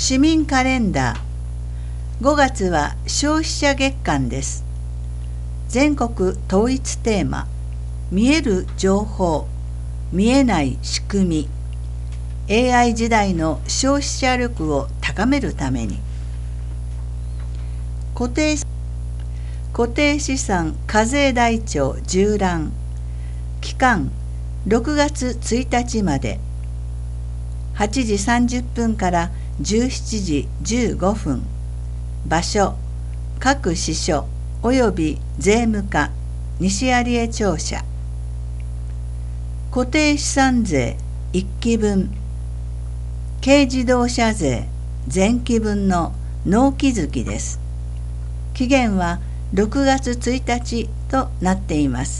市民カレンダー。5月は消費者月間です。全国統一テーマ、見える情報、見えない仕組み。 AI 時代の消費者力を高めるために。固定資産課税台帳縦覧。期間6月1日まで。8時30分から17時15分。場所各支所および税務課西有江庁舎。固定資産税1期分、軽自動車税前期分の納期月です。期限は6月1日となっています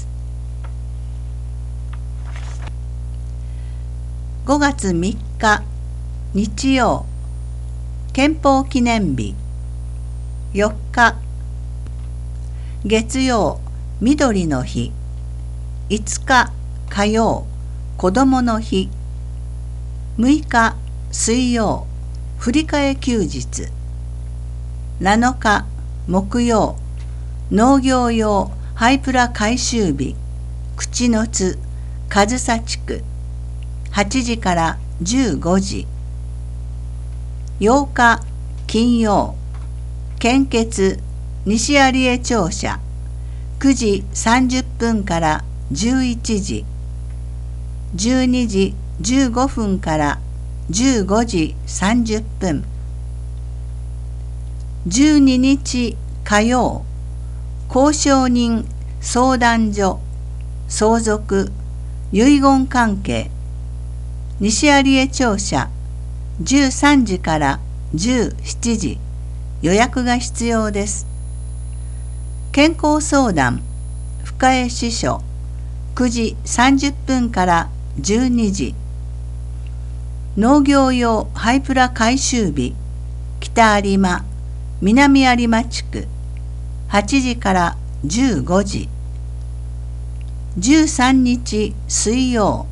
。5月3日日曜、憲法記念日。4日月曜、緑の日。5日火曜、子どもの日。6日水曜、振り替え休日。7日木曜、農業用ハイプラ回収日口の津上総地区8時から15時。8日金曜、献血西有江庁舎9時30分から11時。12時15分から15時30分。12日火曜、公証人相談所相続遺言関係西有江庁舎13時から17時。予約が必要です。健康相談深江支所9時30分から12時。農業用ハイプラ回収日北有馬南有馬地区8時から15時。13日水曜、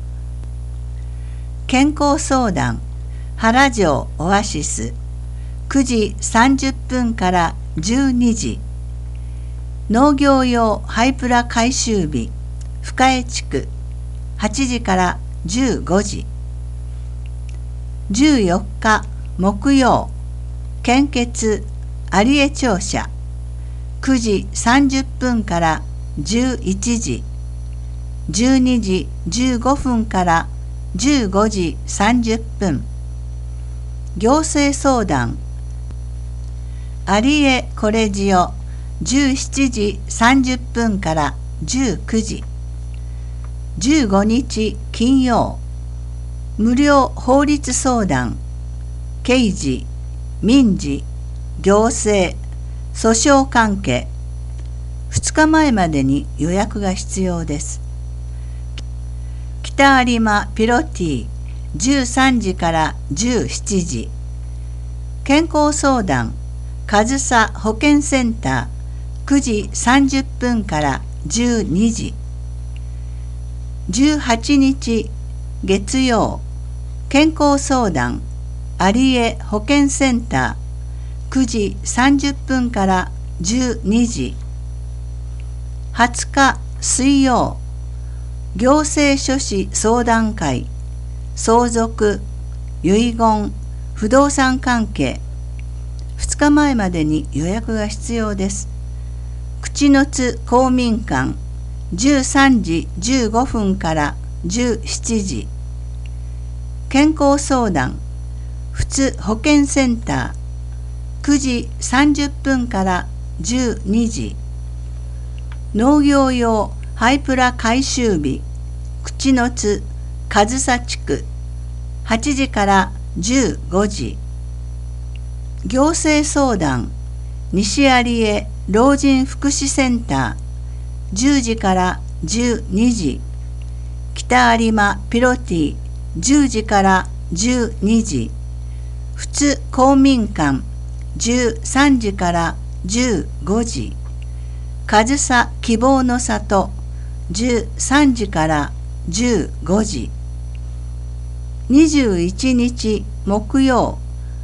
健康相談原城オアシス9時30分から12時。農業用ハイプラ回収日深江地区8時から15時。14日木曜、献血有江庁舎9時30分から11時。12時15分から15時30分。行政相談有江コレジオ17時30分から19時。15日金曜、無料法律相談刑事民事行政訴訟関係2日前までに予約が必要です。北有馬ピロティ13時から17時。健康相談上総保健センター9時30分から12時。18日月曜、健康相談有江保健センター9時30分から12時。20日水曜、行政書士相談会相続遺言不動産関係2日前までに予約が必要です。口の津公民館13時15分から17時。健康相談普通保健センター9時30分から12時。農業用ハイプラ回収日口の津上総地区8時から15時。行政相談西有江老人福祉センター10時から12時。北有馬ピロティ10時から12時。普通公民館13時から15時。上総希望の里13時から15時。21日木曜、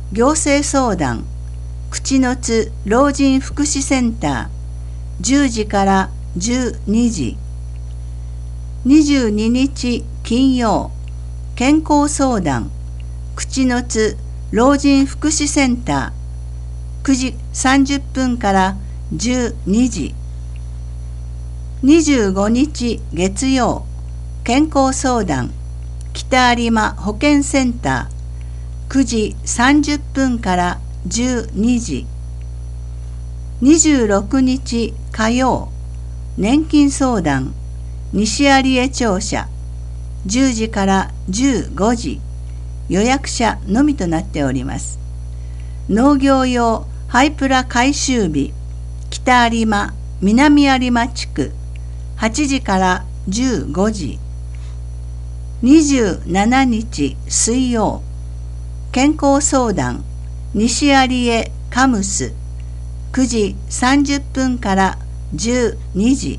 行政相談口の津老人福祉センター10時から12時。22日金曜、健康相談口の津老人福祉センター9時30分から12時。25日月曜、健康相談北有馬保健センター9時30分から12時。26日火曜、年金相談西有江庁舎10時から15時。予約者のみとなっております。農業用ハイプラ回収日北有馬南有馬地区8時から15時。27日水曜、健康相談西有江カムス9時30分から12時。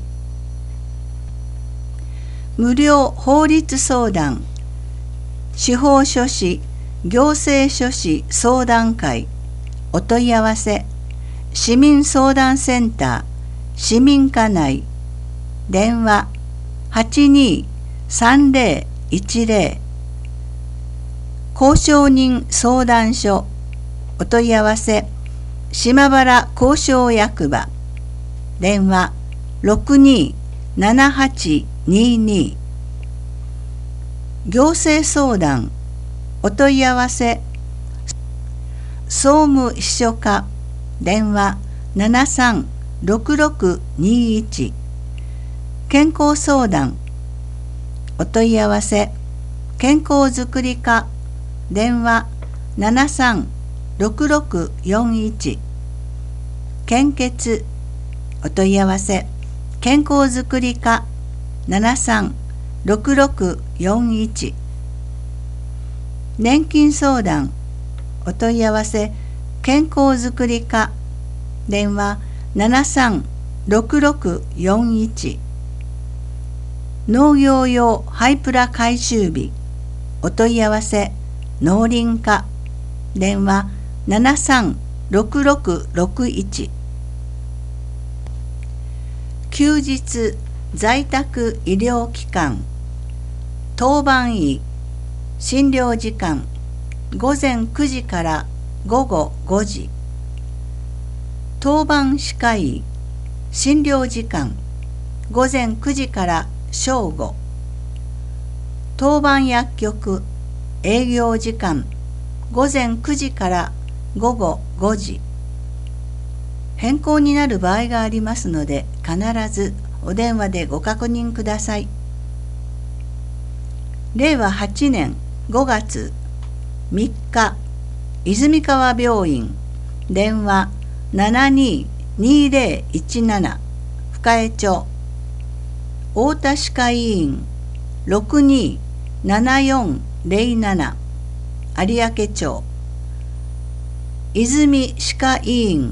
無料法律相談司法書士行政書士相談会お問い合わせ市民相談センター市民課内電話823010交渉人相談所お問い合わせ島原交渉役場電話627822行政相談お問い合わせ総務秘書課電話736621健康相談お問い合わせ健康づくり課電話736641献血お問い合わせ健康づくり課736641年金相談お問い合わせ健康づくり課電話736641農業用ハイプラ回収日お問い合わせ農林課電話736661休日在宅医療機関当番医診療時間午前9時から午後5時。当番歯科医診療時間午前9時から正午。当番薬局営業時間午前9時から午後5時。変更になる場合がありますので必ずお電話でご確認ください。令和8年5月3日泉川病院電話722017深江町太田歯科医院627407有明町泉歯科医院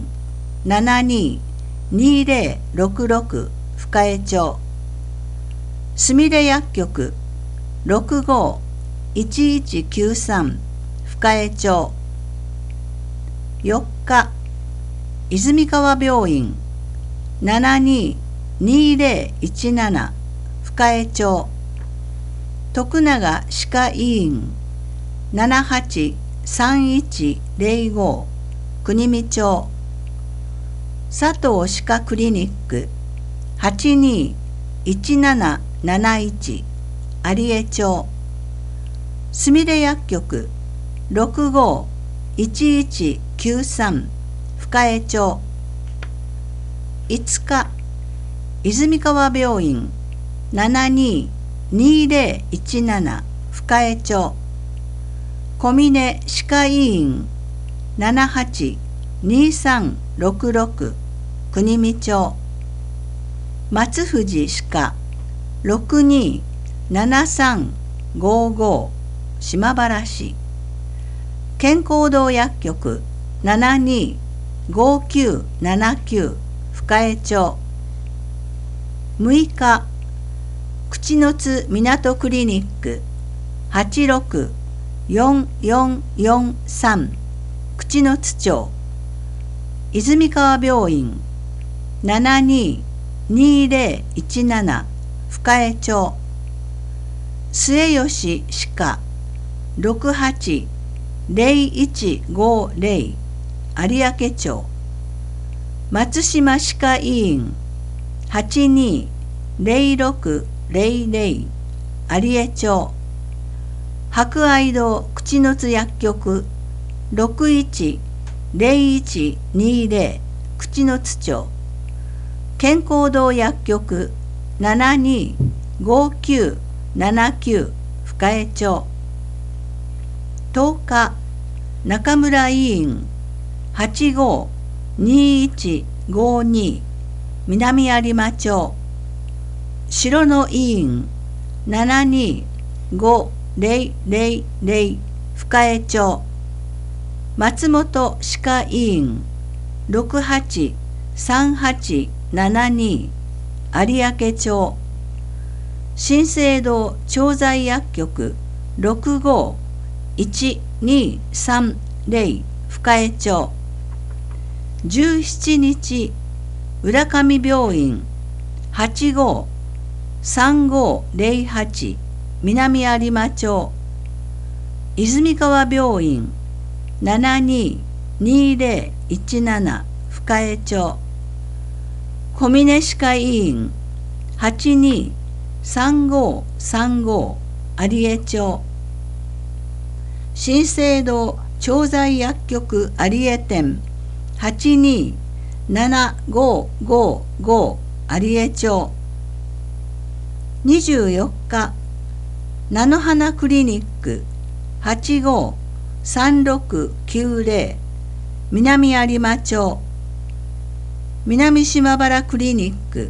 722066深江町すみれ薬局651193深江町4日泉川病院722017深江町徳永歯科医院783105国見町佐藤歯科クリニック821771有江町すみれ薬局651193深江町5日泉川病院722017深江町小峰歯科医院782366国見町松藤歯科627355島原市健康堂薬局725979深江町6日口の津港クリニック864443 口の津町、泉川病院 72-2017 深江町、末吉歯科 68-0150 有明町、松島歯科医院 82-0600 有江町、博愛堂口の津薬局 61-0120 口の津町、健康堂薬局 72-5979 深江町、10日中村医院 85-2152 南有馬町、白野医院 72-5000 深江町、松本歯科医院 68-3872 有明町、新生堂調剤薬局 65-1230 深江町、17日浦上病院 85-3508 南有馬町、泉川病院 72-2017 深江町、小峰歯科医院 82-3535 有江町、新生堂調剤薬局有江店 82-7555 有江町、24日菜の花クリニック 85-3690 南有馬町、南島原クリニック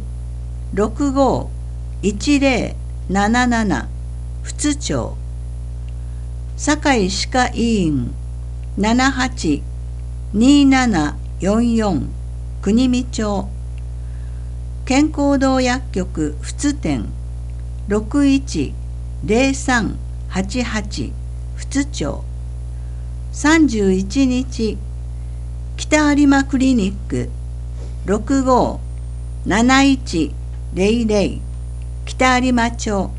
65-1077 富津町、堺歯科医院 78-2744 国見町、健康堂薬局富津店 61-0388 富津町、31日北有馬クリニック 65-7100 北有馬町、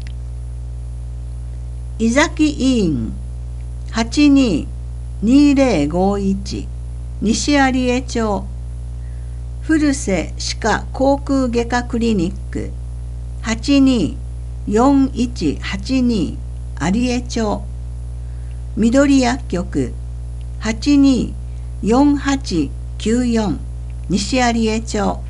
井崎医院 82-2051 西有江町、古瀬歯科口腔外科クリニック 82-4182 有江町、緑薬局 82-4894 西有江町、